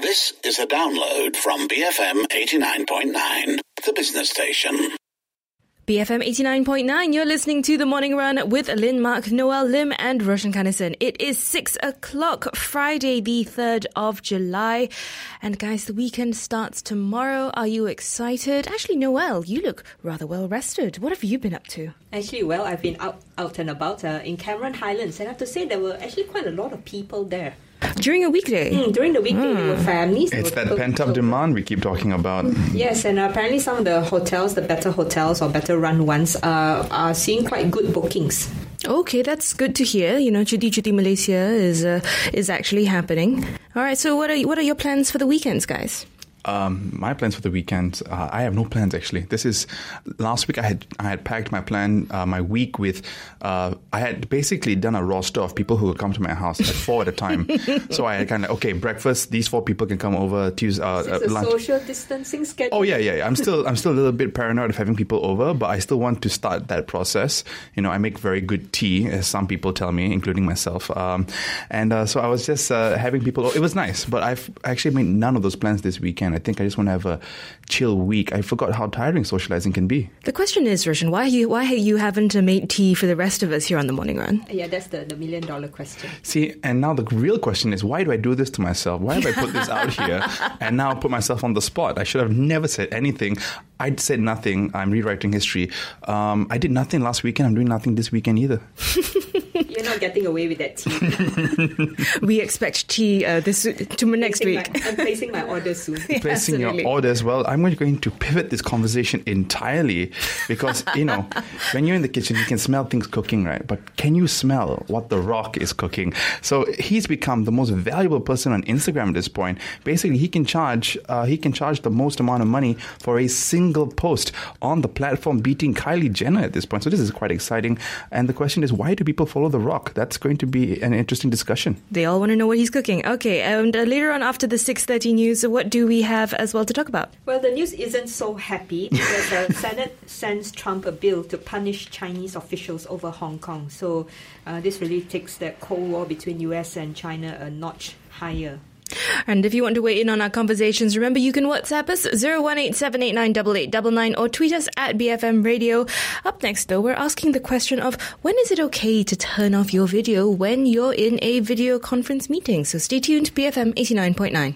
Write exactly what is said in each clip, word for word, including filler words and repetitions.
This is a download from B F M eighty-nine point nine, the business station. B F M eighty-nine point nine, you're listening to The Morning Run with Lynn, Mark, Noel Lim and Roshan Kanison. It is six o'clock, Friday the third of July. And guys, the weekend starts tomorrow. Are you excited? Actually, Noel, you look rather well rested. What have you been up to? Actually, well, I've been out, out and about uh, in Cameron Highlands, and I have to say there were actually quite a lot of people there. During a weekday? Mm, during the weekday, mm. there were families. It's were that pent-up demand we keep talking about. Yes, and apparently some of the hotels, the better hotels or better run ones, uh, are seeing quite good bookings. Okay, that's good to hear. You know, Cuti Cuti Malaysia is uh, is actually happening. All right, so what are what are your plans for the weekends, guys? Um, my plans for the weekend, uh, I have no plans actually. This is, last week I had I had packed my plan, uh, my week with, uh, I had basically done a roster of people who would come to my house, like four at a time. So I had kind of, okay, breakfast, these four people can come over, Tuesday, uh, Is it a lunch. social distancing schedule? Oh yeah, yeah, yeah. I'm still, I'm still a little bit paranoid of having people over, but I still want to start that process. You know, I make very good tea, as some people tell me, including myself. Um, and uh, so I was just uh, having people, it was nice, but I've actually made none of those plans this weekend. I think I just want to have a chill week. I forgot how tiring socializing can be. The question is, Roshan, why you why you haven't made tea for the rest of us here on The Morning Run? Yeah, that's the, the million dollar question. See, and now the real question is, why do I do this to myself? Why have I put this out here and now put myself on the spot? I should have never said anything. I said nothing. I'm rewriting history. Um, I did nothing last weekend. I'm doing nothing this weekend either. You're not getting away with that tea. We expect tea uh, this to next placing week. My, I'm placing my order soon. Placing Absolutely. your orders. Well, I'm going to pivot this conversation entirely because, you know, when you're in the kitchen, you can smell things cooking, right? But can you smell what The Rock is cooking? So he's become the most valuable person on Instagram at this point. Basically, he can charge uh, he can charge the most amount of money for a single post on the platform, beating Kylie Jenner at this point. So this is quite exciting. And the question is, why do people follow The Rock? That's going to be an interesting discussion. They all want to know what he's cooking. Okay, and uh, later on after the six thirty news, what do we have as well to talk about? Well, the news isn't so happy because the Senate sends Trump a bill to punish Chinese officials over Hong Kong. So uh, this really takes that Cold War between U S and China a notch higher. And if you want to weigh in on our conversations, remember you can WhatsApp us zero one eight seven eight nine eight eight nine nine or tweet us at B F M Radio. Up next, though, we're asking the question of when is it okay to turn off your video when you're in a video conference meeting? So stay tuned, B F M eighty-nine point nine.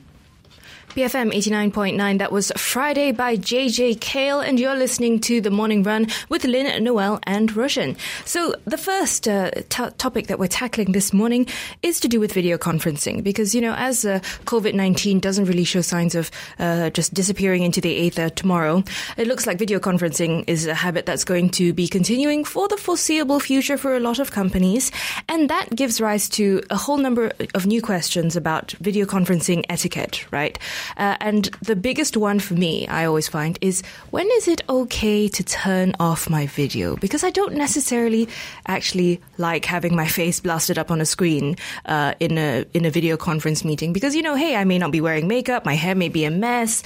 B F M eighty-nine point nine, that was Friday by J J Cale, and you're listening to The Morning Run with Lynn, Noel and Roshan. So the first uh, t- topic that we're tackling this morning is to do with video conferencing, because, you know, as uh, COVID nineteen doesn't really show signs of uh, just disappearing into the aether tomorrow, it looks like video conferencing is a habit that's going to be continuing for the foreseeable future for a lot of companies, and that gives rise to a whole number of new questions about video conferencing etiquette, right? Uh, and the biggest one for me, I always find, is when is it okay to turn off my video? Because I don't necessarily actually like having my face blasted up on a screen uh, in a in a video conference meeting. Because, you know, hey, I may not be wearing makeup, my hair may be a mess.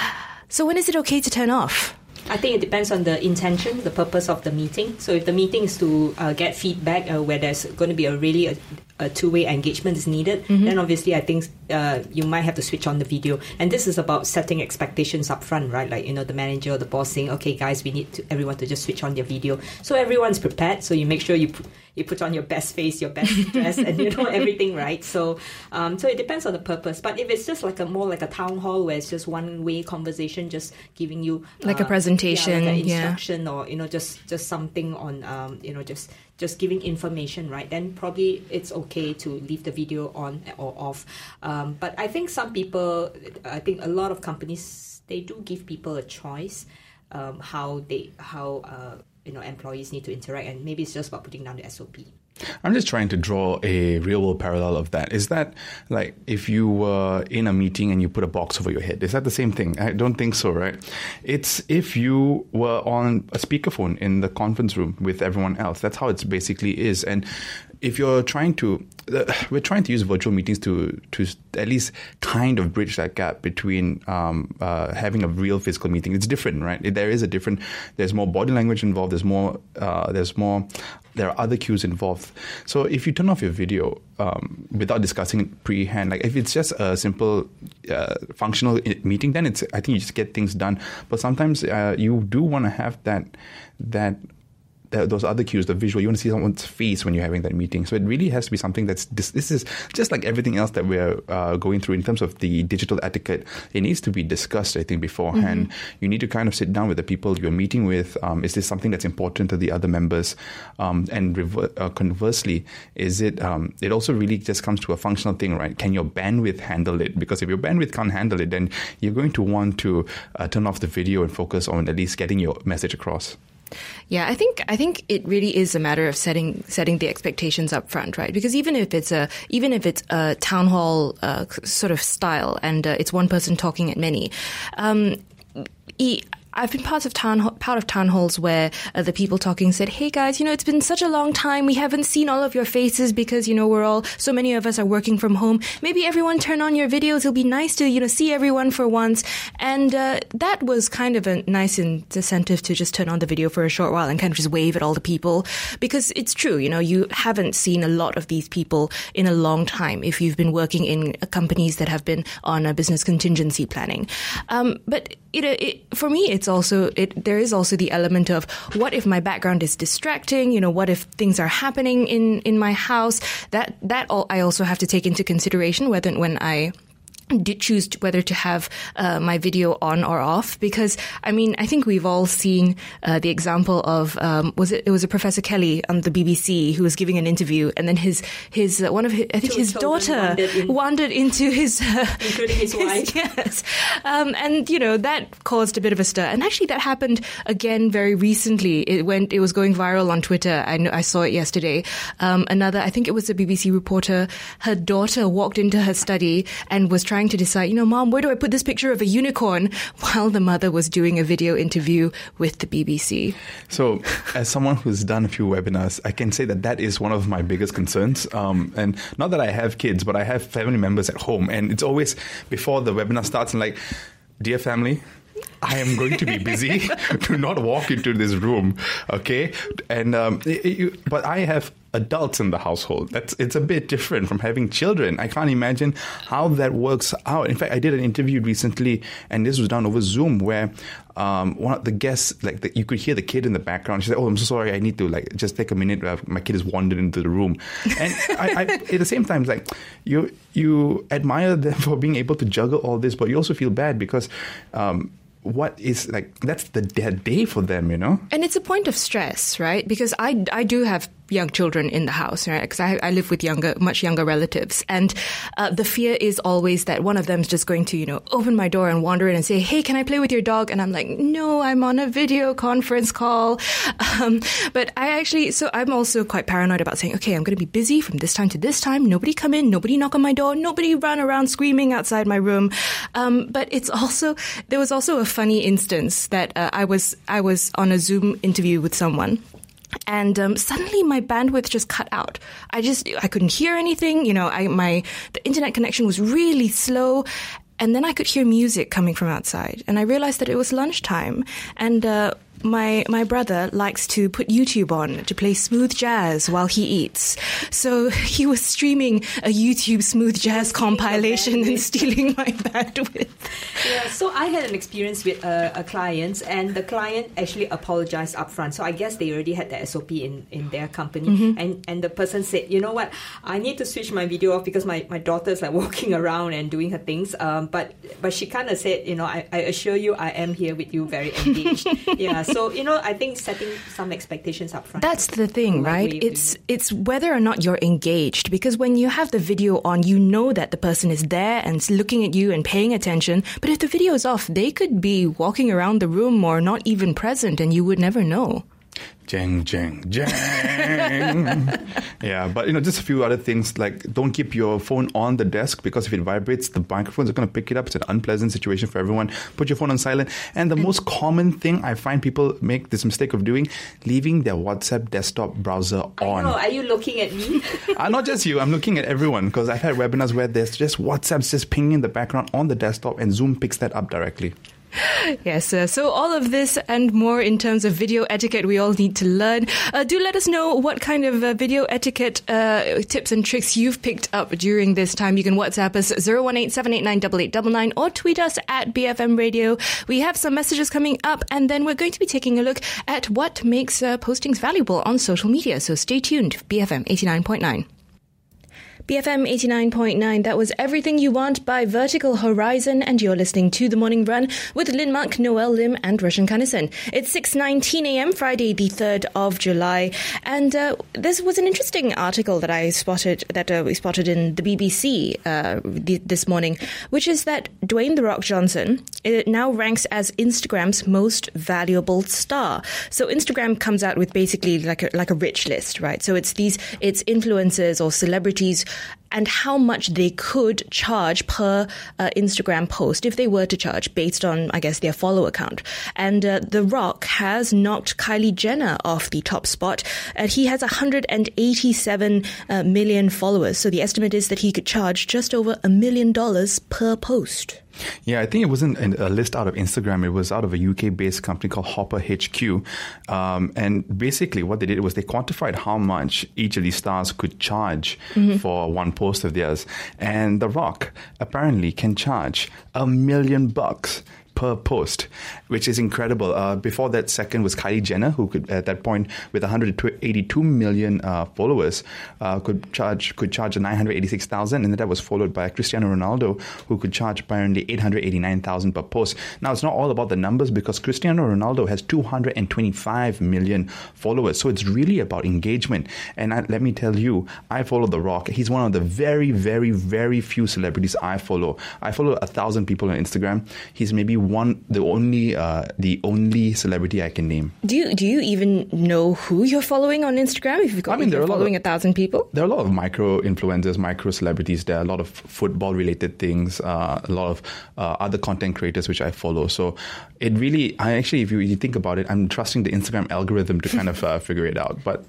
So when is it okay to turn off? I think it depends on the intention, the purpose of the meeting. So if the meeting is to uh, get feedback uh, where there's going to be a really a, a two-way engagement is needed, mm-hmm. then obviously I think uh, you might have to switch on the video. And this is about setting expectations up front, right? Like, you know, the manager or the boss saying, okay, guys, we need to, everyone to just switch on their video. So everyone's prepared. So you make sure you put, you put on your best face, your best dress, and you know everything, right? So um, so it depends on the purpose. But if it's just like a more like a town hall where it's just one-way conversation, just giving you like uh, a presentation, yeah, like an yeah. instruction, or you know just just something on um, you know just just giving information, right? Then probably it's okay to leave the video on or off. Um, but I think some people, I think a lot of companies, they do give people a choice um, how they how uh, you know employees need to interact, and maybe it's just about putting down the S O P. I'm just trying to draw a real world parallel of that. Is that like if you were in a meeting and you put a box over your head? Is that the same thing? I don't think so, right? It's if you were on a speakerphone in the conference room with everyone else. That's how it basically is. And if you're trying to, uh, we're trying to use virtual meetings to to at least kind of bridge that gap between um, uh, having a real physical meeting. It's different, right? There is a different. There's more body language involved. There's more. Uh, there's more there are other cues involved. So if you turn off your video um, without discussing it pre-hand, like if it's just a simple uh, functional meeting, then it's I think you just get things done. But sometimes uh, you do want to have that that. those other cues, the visual, you want to see someone's face when you're having that meeting. So it really has to be something that's, this, this is just like everything else that we're uh, going through in terms of the digital etiquette. It needs to be discussed, I think, beforehand. Mm-hmm. You need to kind of sit down with the people you're meeting with. Um, is this something that's important to the other members? Um, and rever- uh, conversely, is it, um, it also really just comes to a functional thing, right? Can your bandwidth handle it? Because if your bandwidth can't handle it, then you're going to want to uh, turn off the video and focus on at least getting your message across. Yeah, I think I think it really is a matter of setting setting the expectations up front, right? Because even if it's a even if it's a town hall uh, sort of style and uh, it's one person talking at many, um, e- I've been part of town part of town halls where uh, the people talking said, "Hey guys, you know, it's been such a long time. We haven't seen all of your faces because, you know, we're all so many of us are working from home. Maybe everyone turn on your videos. It'll be nice to, you know, see everyone for once." And uh, that was kind of a nice incentive to just turn on the video for a short while and kind of just wave at all the people, because it's true, you know, you haven't seen a lot of these people in a long time if you've been working in uh, companies that have been on a business contingency planning. Um, but you know, it, for me, it's also it. There is also the element of what if my background is distracting? You know, what if things are happening in, in my house? That that all I also have to take into consideration whether when I did choose to, whether to have uh, my video on or off, because I mean I think we've all seen uh, the example of um, was it it was a Professor Kelly on the B B C who was giving an interview, and then his his uh, one of his, I think Two his daughter wandered, in, wandered into his uh, including his wife yes um, and you know that caused a bit of a stir, and actually that happened again very recently. It went it was going viral on Twitter. I know I saw it yesterday. Um, another I think it was a B B C reporter, her daughter walked into her study and was trying to decide, you know, Mom, where do I put this picture of a unicorn, while the mother was doing a video interview with the B B C. So as someone who's done a few webinars, I can say that that is one of my biggest concerns. Um, and not that I have kids, but I have family members at home. And it's always before the webinar starts, I'm like, dear family, I am going to be busy. Do not walk into this room, okay? And um, it, it, but I have adults in the household. That's it's a bit different from having children. I can't imagine how that works out. In fact, I did an interview recently, and this was done over Zoom, where um, one of the guests, like the, you could hear the kid in the background. She said, "Oh, I'm so sorry. I need to like just take a minute. Uh, my kid has wandered into the room." And I, I, at the same time, it's like you you admire them for being able to juggle all this, but you also feel bad because. Um, What is like that's the their day for them, you know? And it's a point of stress, right? Because I, I do have young children in the house, right? Because I, I live with younger, much younger relatives. And uh, the fear is always that one of them is just going to, you know, open my door and wander in and say, "Hey, can I play with your dog?" And I'm like, "No, I'm on a video conference call." Um, but I actually, so I'm also quite paranoid about saying, okay, I'm going to be busy from this time to this time. Nobody come in, nobody knock on my door, nobody run around screaming outside my room. Um, but it's also, there was also a funny instance that uh, I was, I was on a Zoom interview with someone. And um, suddenly my bandwidth just cut out. I just, I couldn't hear anything. You know, I, my, the internet connection was really slow. And then I could hear music coming from outside. And I realized that it was lunchtime. And, uh, My my brother likes to put YouTube on to play smooth jazz while he eats. So he was streaming a YouTube smooth jazz compilation and stealing my bandwidth. Yeah, so I had an experience with a, a client, and the client actually apologized upfront. So I guess they already had the S O P in, in their company. Mm-hmm. And, and the person said, "You know what, I need to switch my video off because my, my daughter's like walking around and doing her things." Um, but but she kind of said, you know, I, I assure you I am here with you, very engaged. Yeah. So, you know, I think setting some expectations up front. That's the thing, right? It's it's whether or not you're engaged. Because when you have the video on, you know that the person is there and looking at you and paying attention. But if the video is off, they could be walking around the room or not even present, and you would never know. Jeng, jeng, jeng. Yeah, but, you know, just a few other things, like don't keep your phone on the desk, because if it vibrates, the microphones are going to pick it up. It's an unpleasant situation for everyone. Put your phone on silent. And the most common thing I find people make this mistake of doing, leaving their WhatsApp desktop browser on. I know. Are you looking at me? uh, not just you. I'm looking at everyone, because I've had webinars where there's just WhatsApps just pinging in the background on the desktop, and Zoom picks that up directly. Yes, uh, so all of this and more in terms of video etiquette we all need to learn. Uh, do let us know what kind of uh, video etiquette uh, tips and tricks you've picked up during this time. You can WhatsApp us zero one eight seven eight nine eight eight nine nine or tweet us at B F M Radio. We have some messages coming up, and then we're going to be taking a look at what makes uh, postings valuable on social media. So stay tuned. B F M eighty-nine point nine. B F M eighty-nine point nine, that was Everything You Want by Vertical Horizon, and you're listening to The Morning Run with Lin Mak, Noel Lim and Roshan Kannison. It's six nineteen a.m. Friday the third of July, and uh, this was an interesting article that I spotted, that uh, we spotted in the B B C uh, th- this morning, which is that Dwayne The Rock Johnson it now ranks as Instagram's most valuable star. So Instagram comes out with basically like a, like a rich list, right? So it's these, it's influencers or celebrities and how much they could charge per uh, Instagram post if they were to charge based on, I guess, their follower count. And uh, The Rock has knocked Kylie Jenner off the top spot. Uh, he has one hundred eighty-seven uh, million followers. So the estimate is that he could charge just over a million dollars per post. Yeah, I think it wasn't a list out of Instagram. It was out of a U K-based company called Hopper H Q. Um, and basically what they did was they quantified how much each of these stars could charge mm-hmm. for one post of theirs. And The Rock apparently can charge a million bucks per post, which is incredible. Uh, before that, second was Kylie Jenner, who could, at that point, with one hundred eighty-two million uh, followers, uh, could charge could charge nine hundred eighty-six thousand, and that was followed by Cristiano Ronaldo, who could charge apparently eight hundred eighty-nine thousand per post. Now, it's not all about the numbers because Cristiano Ronaldo has two hundred twenty-five million followers, so it's really about engagement. And I, let me tell you, I follow The Rock. He's one of the very, very, very few celebrities I follow. I follow a thousand people on Instagram. He's maybe one, the only, uh, the only celebrity I can name. Do you do you even know who you're following on Instagram? If you've got, I mean, if you're following a, a thousand people, there are a lot of micro influencers, micro celebrities. There are a lot of football related things, uh, a lot of uh, other content creators which I follow. So it really, I actually, if you, you think about it, I'm trusting the Instagram algorithm to kind of uh, figure it out. But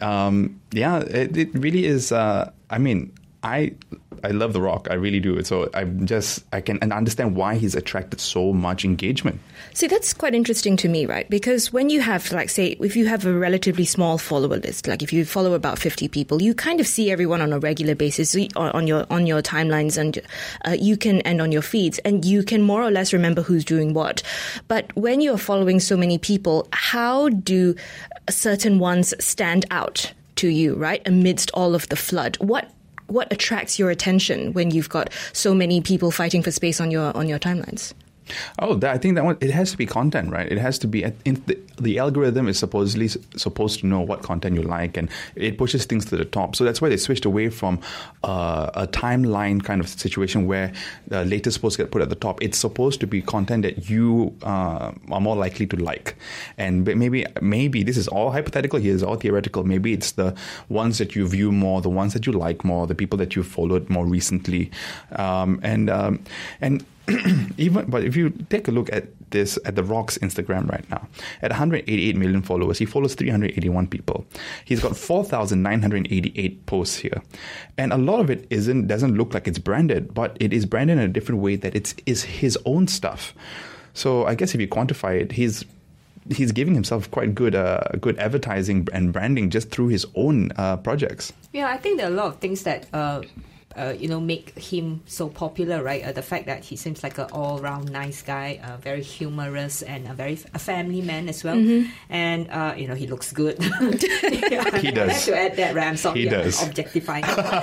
um, yeah, it, it really is. Uh, I mean, I. I love The Rock. I really do. So I'm just, I can understand why he's attracted so much engagement. See, that's quite interesting to me, right? Because when you have, like, say, if you have a relatively small follower list, like if you follow about fifty people, you kind of see everyone on a regular basis on your on your timelines, and uh, you can, and on your feeds, and you can more or less remember who's doing what. But when you're following so many people, how do certain ones stand out to you, right? Amidst all of the flood? What What attracts your attention when you've got so many people fighting for space on your on your timelines? Oh, that, I think that one, it has to be content, right? It has to be, in the, the algorithm is supposedly supposed to know what content you like, and it pushes things to the top. So that's why they switched away from uh, a timeline kind of situation where the latest posts get put at the top. It's supposed to be content that you uh, are more likely to like. And maybe, maybe this is all hypothetical here, it's all theoretical. Maybe it's the ones that you view more, the ones that you like more, the people that you followed more recently. Um, and, um, and, Even, but if you take a look at this, at The Rock's Instagram right now, at one hundred eighty-eight million followers, he follows three hundred eighty-one people. He's got four thousand nine hundred eighty-eight posts here. And a lot of it isn't, doesn't look like it's branded, but it is branded in a different way that it's is his own stuff. So I guess if you quantify it, he's he's giving himself quite good uh, good advertising and branding just through his own uh, projects. Yeah, I think there are a lot of things that Uh Uh, you know, make him so popular, right? Uh, the fact that he seems like an all-round nice guy, uh, very humorous, and a very a family man as well. Mm-hmm. And uh, you know, he looks good. Yeah, he does. I have to add that, right? I'm sorry, he does. I'm objectifying.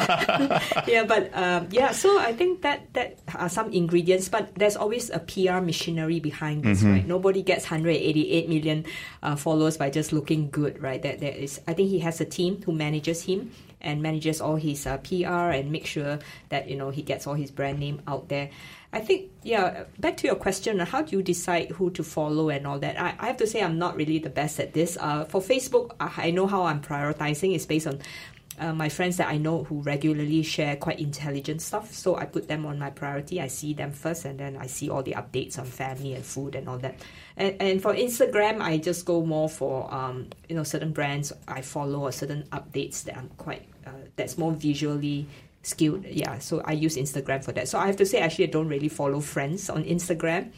Yeah, but um, yeah. So I think that that are some ingredients, but there's always a P R machinery behind this, mm-hmm. right? Nobody gets one hundred eighty-eight million uh, followers by just looking good, right? That there is. I think he has a team who manages him and manages all his uh, P R and make sure that, you know, he gets all his brand name out there. I think, yeah, back to your question, how do you decide who to follow and all that? I, I have to say I'm not really the best at this. Uh, for Facebook, I know how I'm prioritizing. It's based on uh, my friends that I know who regularly share quite intelligent stuff. So I put them on my priority. I see them first, and then I see all the updates on family and food and all that. And, and for Instagram, I just go more for, um, you know, certain brands I follow or certain updates that I'm quite, uh, that's more visually skilled. Yeah, so I use Instagram for that. So I have to say, actually, I don't really follow friends on Instagram.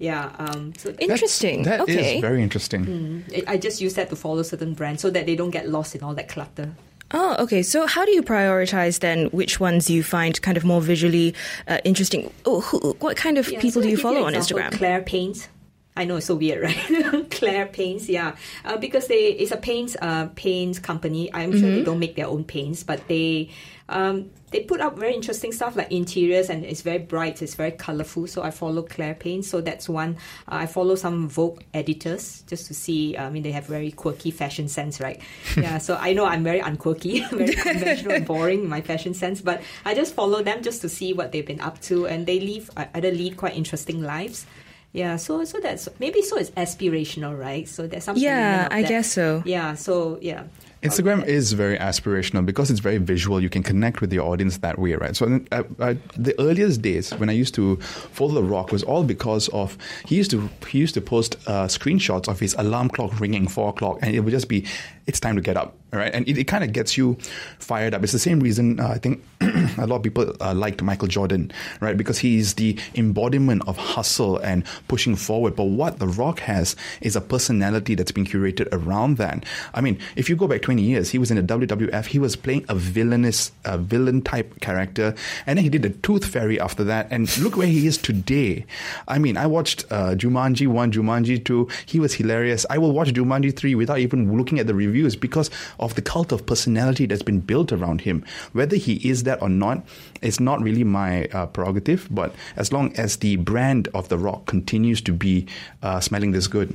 Yeah. Um, so Interesting. That okay. is very interesting. mm, I just use that to follow certain brands so that they don't get lost in all that clutter. Oh, okay. So how do you prioritize then which ones you find kind of more visually uh, interesting? Oh, who, what kind of Yeah, people so do you I'll give follow an on example. Instagram? Claire Paints. I know it's so weird, right? Claire Paints, yeah, uh, because they it's a paints uh, paints company. I'm sure they don't make their own paints, but they um, they put up very interesting stuff like interiors, and it's very bright, it's very colorful. So I follow Claire Paints. So that's one. Uh, I follow some Vogue editors just to see. I mean, they have very quirky fashion sense, right? Yeah. So I know I'm very unquirky, very conventional and boring in my fashion sense, but I just follow them just to see what they've been up to, and they leave either lead quite interesting lives. Yeah, so so that's maybe so it's aspirational, right? So there's something. Yeah, of I that. guess so. Yeah, so yeah. Instagram is very aspirational because it's very visual. You can connect with your audience that way, right? So uh, uh, the earliest days when I used to follow The Rock was all because of he used to he used to post uh, screenshots of his alarm clock ringing four o'clock, and it would just be it's time to get up, right? And it, it kind of gets you fired up. It's the same reason uh, I think a lot of people uh, liked Michael Jordan, right? Because he's the embodiment of hustle and pushing forward. But what The Rock has is a personality that's been curated around that. I mean, if you go back twenty years, he was in the W W F. He was playing a villainous, uh, villain type character, and then he did the Tooth Fairy after that. And look where he is today. I mean, I watched uh, Jumanji one, Jumanji two. He was hilarious. I will watch Jumanji three without even looking at the reviews because of the cult of personality that's been built around him. Whether he is that or not, it's not really my uh, prerogative. But as long as the brand of The Rock continues to be uh, smelling this good.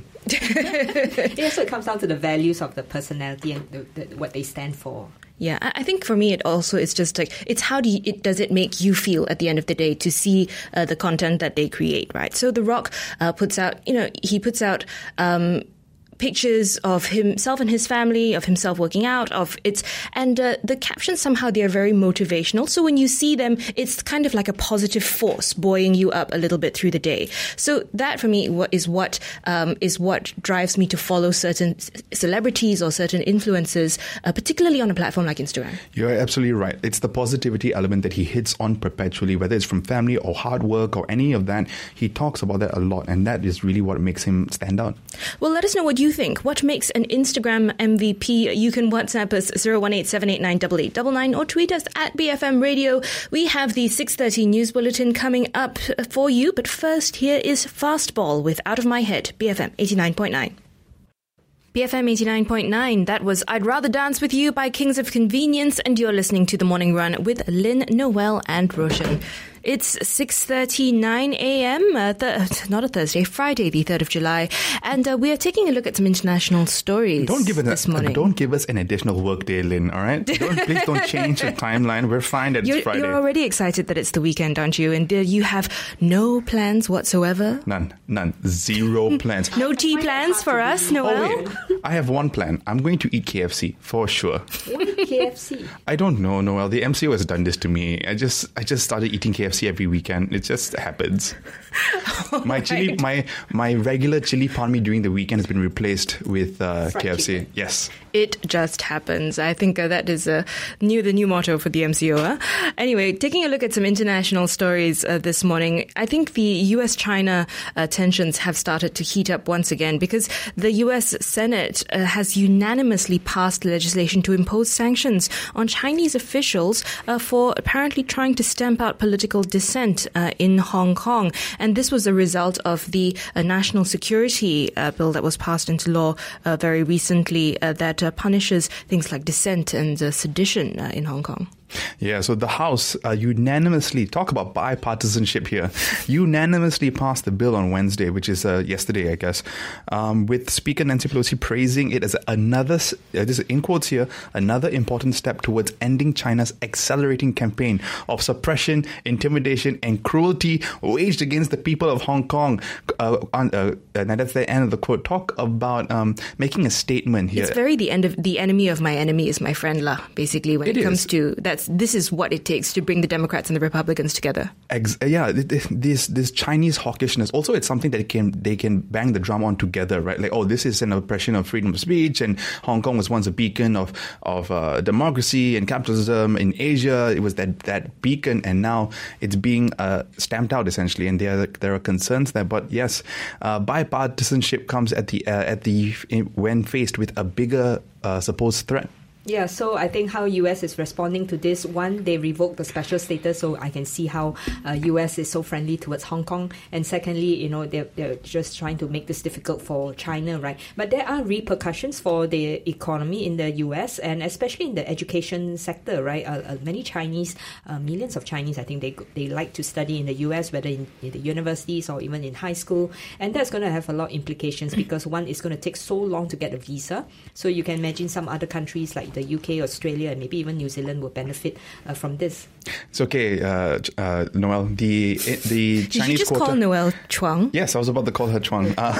Yeah, so it comes down to the values of the personality and the, the, what they stand for. Yeah, I I think for me it also is just like it's how do you, it does it make you feel at the end of the day to see uh, the content that they create, right? So The Rock uh, puts out, you know, he puts out um, pictures of himself and his family, of himself working out, of it's and uh, the captions somehow they are very motivational. So when you see them, it's kind of like a positive force buoying you up a little bit through the day. So that for me what is what um, is what drives me to follow certain c- celebrities or certain influencers, uh, particularly on a platform like Instagram. You're absolutely right. It's the positivity element that he hits on perpetually, whether it's from family or hard work or any of that. He talks about that a lot, and that is really what makes him stand out. Well, let us know what you think. What makes an Instagram M V P? You can WhatsApp us zero one eight seven eight nine eight eight nine nine or tweet us at B F M Radio. We have the six thirty news bulletin coming up for you, but first here is Fastball with Out of My Head, B F M eighty-nine point nine. B F M eighty-nine point nine, that was I'd Rather Dance With You by Kings of Convenience, and you're listening to The Morning Run with Lynn, Noel and Roshan. It's six thirty-nine a.m., uh, th- not a Thursday, Friday, the third of July, and uh, we are taking a look at some international stories Don't give it this a, morning. Don't give us an additional work day, Lynn, all right? Don't, please don't change the timeline. We're fine that You're, it's Friday. you're already excited that it's the weekend, aren't you? And uh, you have no plans whatsoever? None. None. Zero plans. No tea plans for us, Noel? Oh, wait. I have one plan. I'm going to eat K F C for sure. Why K F C? I don't know, Noel. The M C O has done this to me. I just I just started eating K F C every weekend. It just happens. my chili, right. my my regular chili palmi during the weekend has been replaced with uh, Fried K F C. chicken. Yes. It just happens. I think uh, that is uh, new the new motto for the M C O. Huh? Anyway, taking a look at some international stories uh, this morning, I think the U S China uh, tensions have started to heat up once again because the U S Senate uh, has unanimously passed legislation to impose sanctions on Chinese officials uh, for apparently trying to stamp out political dissent uh, in Hong Kong. And this was a result of the uh, national security uh, bill that was passed into law uh, very recently uh, that uh, punishes things like dissent and uh, sedition uh, in Hong Kong. Yeah, so the House uh, unanimously, talk about bipartisanship here, unanimously passed the bill on Wednesday, which is uh, yesterday, I guess, um, with Speaker Nancy Pelosi praising it as another, uh, this is in quotes here, another important step towards ending China's accelerating campaign of suppression, intimidation, and cruelty waged against the people of Hong Kong. Uh, on, uh, and that's the end of the quote. Talk about um, making a statement here. It's very the end of the enemy of my enemy is my friend lah, basically, when it, It comes is. to that Democrats, this is what it takes to bring the Democrats and the Republicans together. Ex- yeah, this this Chinese hawkishness. Also, it's something that can they can bang the drum on together, right? Like, oh, this is an oppression of freedom of speech, and Hong Kong was once a beacon of of uh, democracy and capitalism in Asia. It was that that beacon, and now it's being uh, stamped out essentially. And there there are concerns there. But yes, uh, bipartisanship comes at the uh, at the when faced with a bigger uh, supposed threat. Yeah, so I think how U S is responding to this, one, they revoked the special status, so I can see how uh, U S is so friendly towards Hong Kong. And secondly, you know, they're, they're just trying to make this difficult for China, right? But there are repercussions for the economy in the U S, and especially in the education sector, right? Uh, uh, many Chinese, uh, millions of Chinese, I think they they like to study in the U S, whether in, in the universities or even in high school. And that's going to have a lot of implications because one, it's going to take so long to get a visa. So you can imagine some other countries like the U K, Australia, and maybe even New Zealand will benefit uh, from this. It's okay, uh, uh, Noel. The the Did Chinese you just quota. call Noel Chuang? Yes, I was about to call her Chuang. Uh,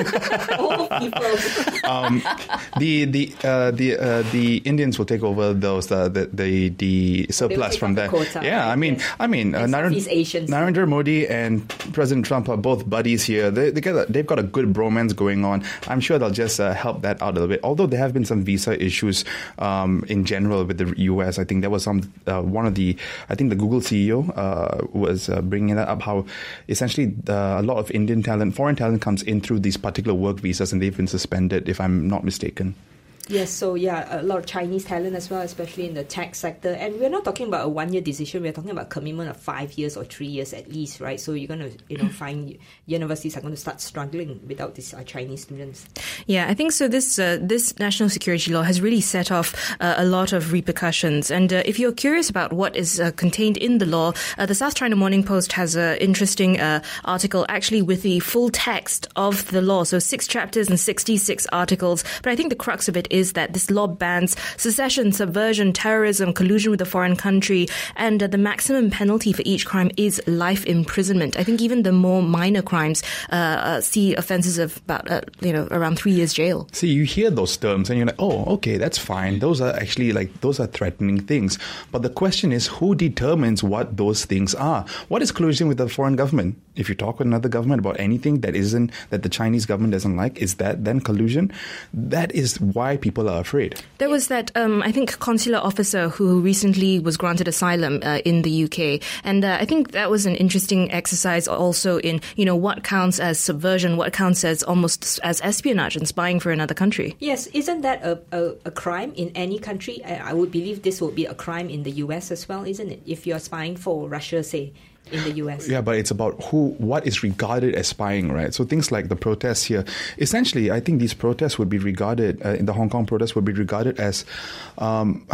All people. um, the the uh, the uh, the Indians will take over those uh, the the the surplus take from up the there. quota, yeah, right? I mean, Yes. I mean, uh, And Naren- Southeast Asians. Narendra Modi and President Trump are both buddies here. They they got a, they've got a good bromance going on. I'm sure they'll just uh, help that out a little bit. Although there have been some visa issues um, in general with the U S. I think there was some uh, one of the I think the Google C E O uh, was uh, bringing that up. How essentially uh, a lot of Indian talent, foreign talent, comes in through these particular work visas, and they've been suspended, if I'm not mistaken. Yes, so yeah, a lot of Chinese talent as well, especially in the tech sector. And we're not talking about a one-year decision. We're talking about a commitment of five years or three years at least, right? So you're going to, you know, find universities are going to start struggling without these uh, Chinese students. Yeah, I think so. This uh, this national security law has really set off uh, a lot of repercussions. And uh, if you're curious about what is uh, contained in the law, uh, the South China Morning Post has an interesting uh, article actually with the full text of the law. So six chapters and sixty-six articles. But I think the crux of it is that this law bans secession, subversion, terrorism, collusion with a foreign country, and uh, the maximum penalty for each crime is life imprisonment. I think even the more minor crimes uh, uh, see offences of about uh, you know around three years jail. See, you hear those terms and you're like, oh, okay, that's fine. Those are actually like, those are threatening things. But the question is, who determines what those things are? What is collusion with a foreign government? If you talk with another government about anything that isn't, that the Chinese government doesn't like, is that then collusion? That is why people are afraid. There was that, um, I think, consular officer who recently was granted asylum uh, in the U K. And uh, I think that was an interesting exercise also in, you know, what counts as subversion, what counts as almost as espionage and spying for another country. Yes, isn't that a, a, a crime in any country? I, I would believe this would be a crime in the U S as well, isn't it? If you're spying for Russia, say, in the U S. Yeah, but it's about who, what is regarded as spying, right? So things like the protests here, essentially, I think these protests would be regarded, uh, in the Hong Kong protests would be regarded as, um,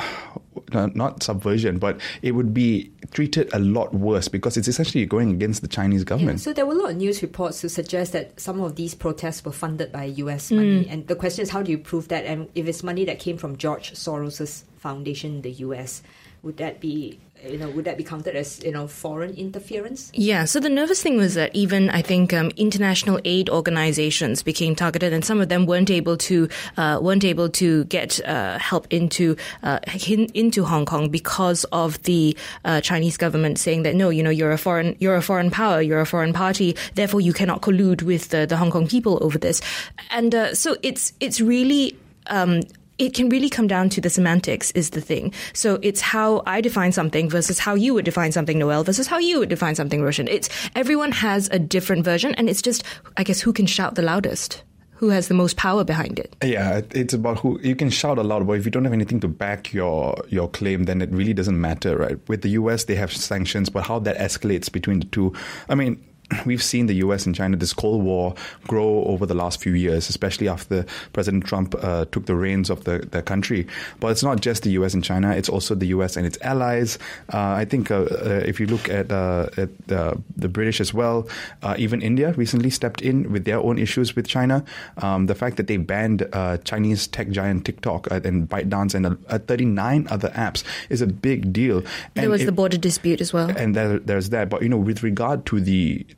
not subversion, but it would be treated a lot worse because it's essentially going against the Chinese government. Yeah, so there were a lot of news reports to suggest that some of these protests were funded by U S money. Mm. And the question is, how do you prove that? And if it's money that came from George Soros's foundation in the U S, would that be, you know, would that be counted as, you know, foreign interference? Yeah, so the nervous thing was that even, I think, um, international aid organizations became targeted, and some of them weren't able to uh, weren't able to get uh, help into uh, in, into Hong Kong because of the uh, Chinese government saying that no, you know, you're a foreign you're a foreign power, you're a foreign party, therefore you cannot collude with the, the Hong Kong people over this, and uh, so it's it's really. Um, It can really come down to the semantics is the thing. So it's how I define something versus how you would define something, Noel, versus how you would define something, Roshan. It's everyone has a different version, and it's just, I guess, who can shout the loudest, who has the most power behind it. Yeah, it's about who you can shout a lot, but if you don't have anything to back your your claim, then it really doesn't matter, right? With the U S, they have sanctions, but how that escalates between the two, I mean, we've seen the U S and China, this Cold War, grow over the last few years, especially after President Trump uh, took the reins of the, the country. But it's not just the U S and China, it's also the U S and its allies. Uh, I think uh, uh, if you look at, uh, at uh, the British as well, uh, even India recently stepped in with their own issues with China. Um, the fact that they banned uh, Chinese tech giant TikTok uh, and ByteDance and uh, thirty-nine other apps is a big deal. And there was it, the border dispute as well. And there, there's that. But, you know, with regard to the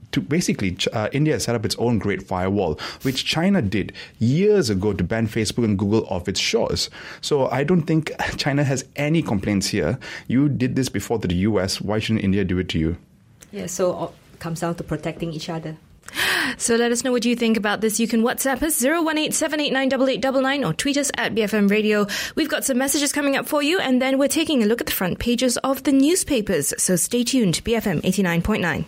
to basically, uh, India has set up its own Great Firewall, which China did years ago to ban Facebook and Google off its shores. So I don't think China has any complaints here. You did this before to the U S. Why shouldn't India do it to you? Yeah, so it comes down to protecting each other. So let us know what you think about this. You can WhatsApp us zero one eight seven eight nine eight eight nine nine or tweet us at B F M Radio. We've got some messages coming up for you, and then we're taking a look at the front pages of the newspapers. So stay tuned. B F M eighty-nine point nine.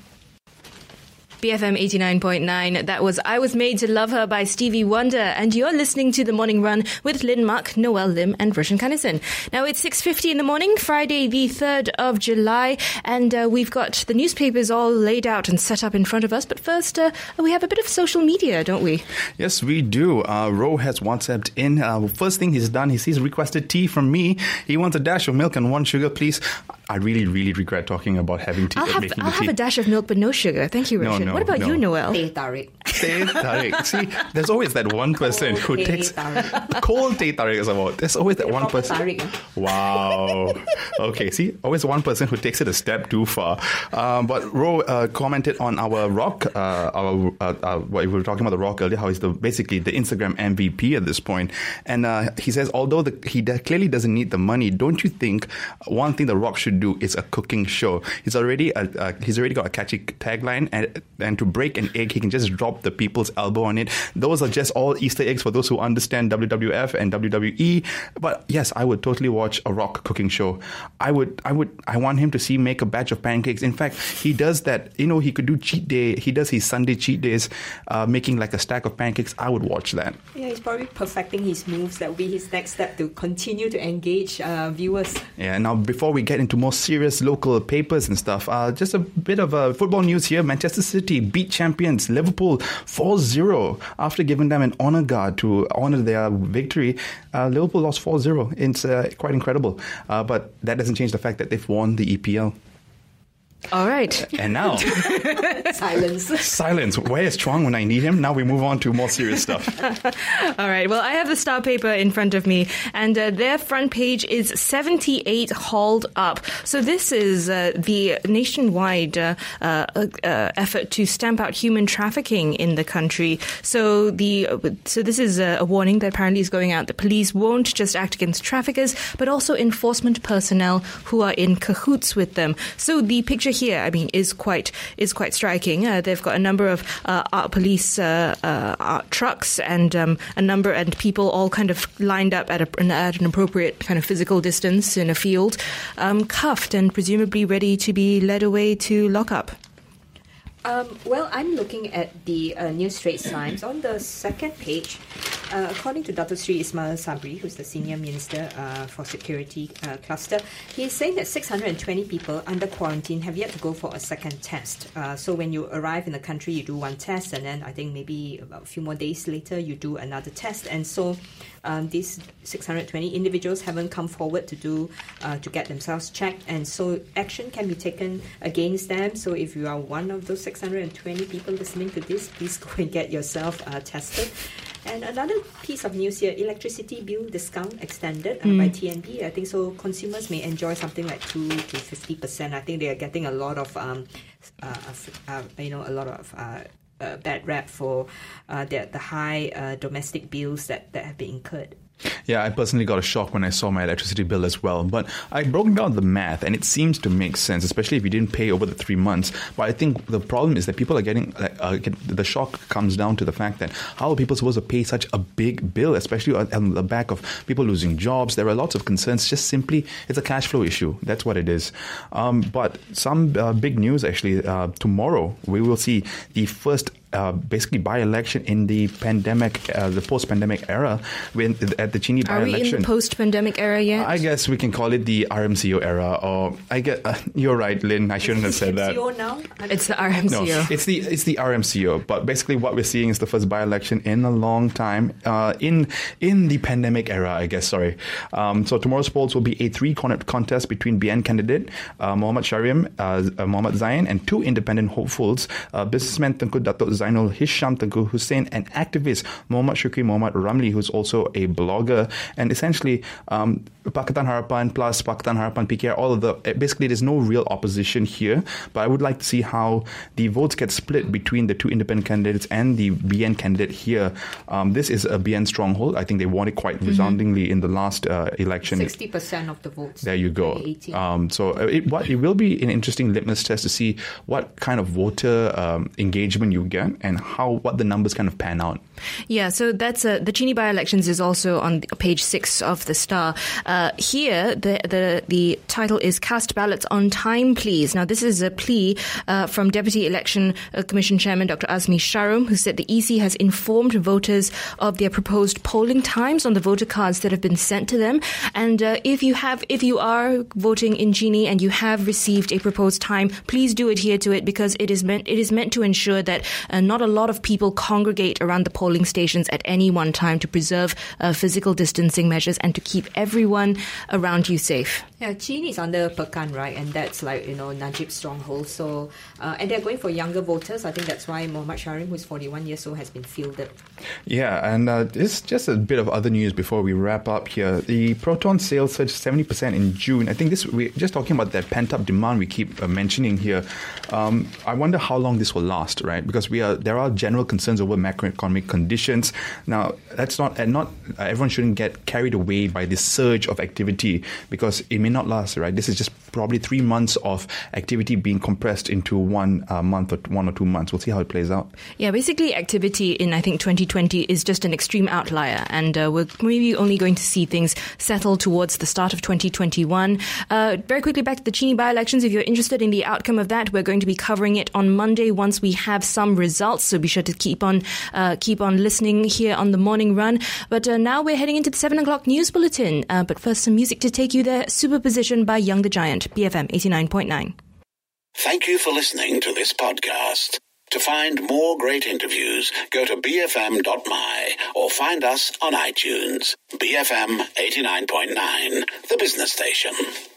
B F M eighty-nine point nine. That was I Was Made to Love Her by Stevie Wonder. And you're listening to The Morning Run with Lynn Mark, Noel Lim and Roshan Kanison. Now it's six fifty in the morning, Friday the third of July. And uh, we've got the newspapers all laid out and set up in front of us. But first, uh, we have a bit of social media, don't we? Yes, we do. Uh, Ro has WhatsApped in. Uh, first thing he's done, he's requested tea from me. He wants a dash of milk and one sugar, please. I really, really regret talking about having tea. I'll have, making I'll the have tea. a dash of milk, but no sugar. Thank you, Roshan. No, no, what about no. you, Noel? Teh tarik. Teh tarik. See, there's always that one person who Teh takes tarik. cold teh tarik is about. There's always that one Proper person. tarik, eh? Wow. Okay, see, always one person who takes it a step too far. Um, but Ro uh, commented on our rock, uh, our uh, uh, what we were talking about the rock earlier, how he's the, basically the Instagram M V P at this point. And uh, he says, although the, he de- clearly doesn't need the money, don't you think one thing the Rock should do is a cooking show? He's already a, uh, he's already got a catchy tagline, and and to break an egg, he can just drop the people's elbow on it. Those are just all Easter eggs for those who understand W W F and W W E. But yes, I would totally watch a Rock cooking show. I would, I would, I want him to see make a batch of pancakes. In fact, he does that. You know, he could do cheat day. He does his Sunday cheat days, uh, making like a stack of pancakes. I would watch that. Yeah, he's probably perfecting his moves. That will be his next step to continue to engage uh, viewers. Yeah, now before we get into more serious local papers and stuff, uh, just a bit of uh, football news here. Manchester City beat champions Liverpool four zero after giving them an honour guard to honour their victory. Uh, Liverpool lost four zero. It's uh, quite incredible. Uh, but that doesn't change the fact that they've won the E P L. All right. And now, Silence. silence. Where is Chuang when I need him? Now we move on to more serious stuff. All right. Well, I have the Star paper in front of me, and uh, their front page is seventy-eight hauled up. So this is uh, the nationwide uh, uh, uh, effort to stamp out human trafficking in the country. So the uh, so this is a, a warning that apparently is going out. The police won't just act against traffickers, but also enforcement personnel who are in cahoots with them. So the picture here, I mean, is quite is quite striking. Uh, they've got a number of uh, art police uh, uh, art trucks and um, a number and people all kind of lined up at, a, at an appropriate kind of physical distance in a field, um, cuffed and presumably ready to be led away to lockup. Um, well, I'm looking at the uh, New Straits Times. On the second page, uh, according to Dato Sri Ismail Sabri, who's the Senior Minister uh, for Security uh, Cluster, he's saying that six hundred twenty people under quarantine have yet to go for a second test. Uh, so when you arrive in the country, you do one test, and then I think maybe about a few more days later, you do another test. And so um, these six hundred twenty individuals haven't come forward to do uh, to get themselves checked, and so action can be taken against them. So if you are one of those six hundred twenty people listening to this, please go and get yourself uh, tested. And another piece of news here, electricity bill discount extended uh, mm. by T N B. I think so consumers may enjoy something like two to fifty percent. I think they are getting a lot of, um, uh, uh, you know, a lot of uh, uh, bad rap for uh, the, the high uh, domestic bills that, that have been incurred. Yeah, I personally got a shock when I saw my electricity bill as well. But I broke down the math, and it seems to make sense, especially if you didn't pay over the three months. But I think the problem is that people are getting, like, uh, get, the shock comes down to the fact that how are people supposed to pay such a big bill, especially on, on the back of people losing jobs? There are lots of concerns. Just simply, it's a cash flow issue. That's what it is. Um, but some uh, big news, actually. Uh, tomorrow, we will see the first Uh, basically by-election in the pandemic, uh, the post-pandemic era, when at the Chini by-election. Are we in the post-pandemic era yet? I guess we can call it the R M C O era, or I get. Uh, you're right, Lynn. I shouldn't have said that. Now? It's the R M C O. No, it's the it's the R M C O. But basically, what we're seeing is the first by-election in a long time uh, in in the pandemic era, I guess. Sorry. Um, so tomorrow's polls will be a three-corner contest between B N candidate uh, Muhammad Shariam, uh, uh, Muhammad Zain, and two independent hopefuls, uh, businessman Tengku Datuk Zain Zainul Hisham Tengku Hussein, and activist Muhammad Shukri Muhammad Ramli, who's also a blogger. And essentially, um, Pakatan Harapan plus Pakatan Harapan P K R, all of the, basically there's no real opposition here, but I would like to see how the votes get split between the two independent candidates and the B N candidate here. Um, this is a B N stronghold. I think they won it quite mm-hmm. resoundingly in the last uh, election. sixty percent of the votes. There you go. Um, so it, what, it will be an interesting litmus test to see what kind of voter um, engagement you get and how what the numbers kind of pan out. Yeah, so that's uh, the Chini by-elections is also on page six of the Star. Uh, here, the, the the title is "Cast Ballots on Time, Please." Now, this is a plea uh, from Deputy Election Commission Chairman Doctor Azmi Sharum, who said the E C has informed voters of their proposed polling times on the voter cards that have been sent to them. And uh, if you have, if you are voting in Chini and you have received a proposed time, please do adhere to it, because it is meant it is meant to ensure that uh, not a lot of people congregate around the polling stations at any one time, to preserve uh, physical distancing measures and to keep everyone around you safe. Yeah, Chini is under Pekan, right? And that's like, you know, Najib's stronghold. So, uh, and they're going for younger voters. I think that's why Muhammad Sharim, who's forty-one years old, has been fielded. Yeah, and uh, it's just a bit of other news before we wrap up here. The Proton sales surged seventy percent in June. I think this, we're just talking about that pent-up demand we keep uh, mentioning here. Um, I wonder how long this will last, right? Because we are there are general concerns over macroeconomic conditions. Now, that's not, and not uh, everyone shouldn't get carried away by this surge of activity, because it may not last, right? This is just probably three months of activity being compressed into one uh, month or one or two months. We'll see how it plays out. Yeah, basically activity in, I think, twenty twenty is just an extreme outlier, and uh, we're maybe only going to see things settle towards the start of twenty twenty-one. Uh, very quickly back to the Chini by-elections. If you're interested in the outcome of that, we're going to be covering it on Monday once we have some results, so be sure to keep on uh, keep on listening here on the Morning Run. But uh, now we're heading into the seven o'clock news bulletin. Uh, but first, some music to take you there. Superposition by Young the Giant, B F M eighty-nine point nine. Thank you for listening to this podcast. To find more great interviews, go to b f m dot m y or find us on iTunes. B F M eighty-nine point nine, the business station.